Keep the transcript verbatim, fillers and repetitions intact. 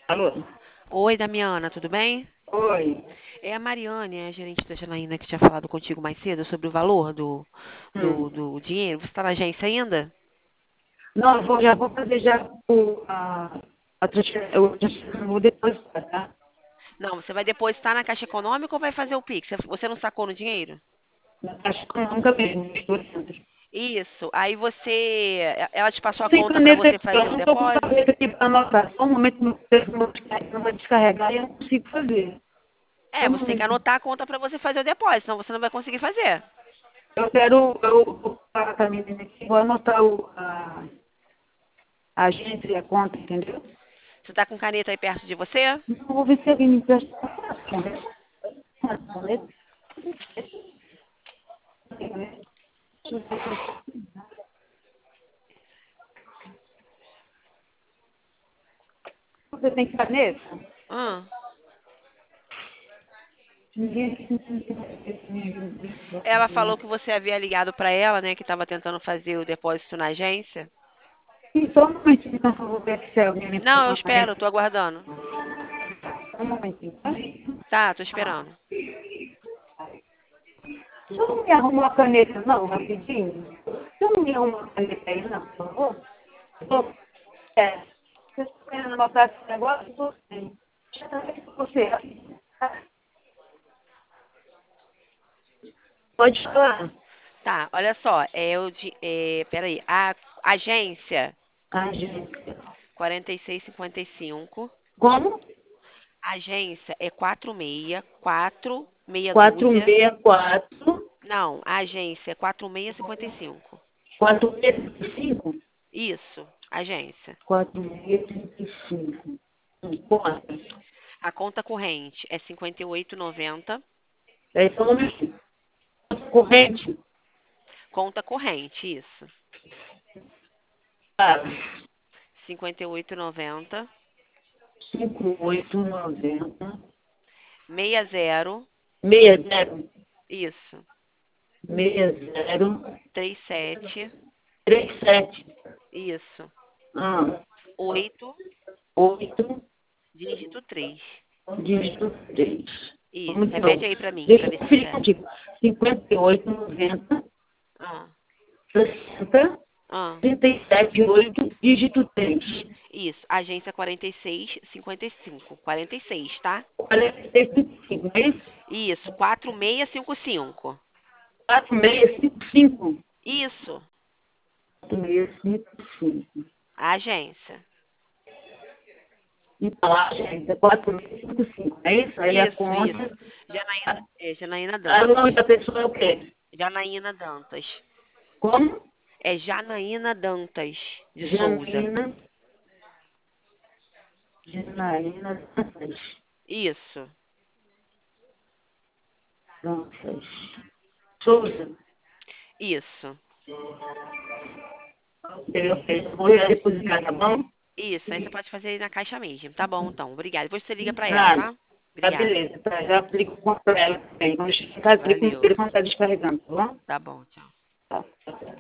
Alô? Oi, Damiana, tudo bem? Oi. É a Mariane, a gerente da Janaína, que tinha falado contigo mais cedo sobre o valor do, do, Hum. do dinheiro. Você está na agência ainda? Não, eu vou, já vou fazer já o, a, a transferência. Eu transfer- vou depois, tá? Não, você vai depositar na Caixa Econômica ou vai fazer o Pix? Você não sacou no dinheiro? Na Caixa Econômica mesmo, nos duzentos. Isso. Aí você. Ela te passou a Sem conta para caneta você aqui, eu fazer o não estou com depósito? caneta aqui para anotar. Só um momento no telefone não vai descarregar e eu não consigo fazer. Só É, um você tem que momento. anotar a conta para você fazer o depósito, senão você não vai conseguir fazer. Eu quero, eu vou parar com a menina aqui, vou anotar o, a, a agência e a conta, entendeu? Você está com caneta aí perto de você? Não vou ver se alguém me presta a caneta. A caneta. Você tem caneta? Hum. Ninguém aqui Ela falou que você havia ligado para ela, né, que estava tentando fazer o depósito na agência. Sim, só um momentinho, então, por favor, ver se alguém me Não, passa eu uma espero, caneta. eu tô aguardando. Um momentinho, tá? Tá, tô esperando. Você não me arruma uma caneta, não, rapidinho? Você não me arruma uma caneta aí, não, por favor? Tô- É. Você está querendo anotar esse negócio? Tô sim. Deixa eu saber com você. Tá? Pode falar. Tá, olha só, é o de, é, peraí, a agência Agência. quarenta e seis cinquenta e cinco, Como? agência é quarenta e seis, quatro, meia quatro dúzia, seis quatro, não, a agência é quarenta e seis cinquenta e cinco. quatro seis cinco, Isso, agência. quatro seis cinco. Conta. A conta corrente é cinquenta e oito e noventa, É só um momentinho. Corrente. conta corrente, isso. Para. cinquenta e oito e noventa, cinco oito noventa. meia zero, seis zero. isso, seis zero. trinta e sete, três sete. isso, Ah. oito, oito. dígito três. Dígito três. Isso, Vamos de repete novo. aí pra mim, Deixa pra eu ver se tá conferir certo. contigo. cinquenta e oito noventa. Ah, sessenta. ah, trinta e sete oito. Dígito três. isso, agência quarenta e seis cinquenta e cinco, quarenta e seis, tá? quarenta e seis vinte e cinco, não é isso? Isso, quatro seis cinco cinco. quatro seis cinco cinco. Isso, quatro seis cinco cinco. a agência. Então, a agência quatro seis cinco cinco, é isso? Aí a Isso, conta. isso. Janaína, A, é, Janaína a Dantas. nome da pessoa é o quê? Janaína Dantas. Como? É Janaína Dantas de Souza. Janaína. Janaína Dantas. Isso, Dantas. Souza. isso, Ok, ok. Vou ir depositar, tá bom? isso. Aí você pode fazer aí na caixa mesmo. Tá bom, então. Obrigada. Depois você liga pra ela, Nada. tá? Tá, Obrigada. beleza. Tá, já aplico com ela também. Quando chegar, aplico no Valeu. telefone, tá descarregando, tá bom? Tá bom, tchau. Tá, tá.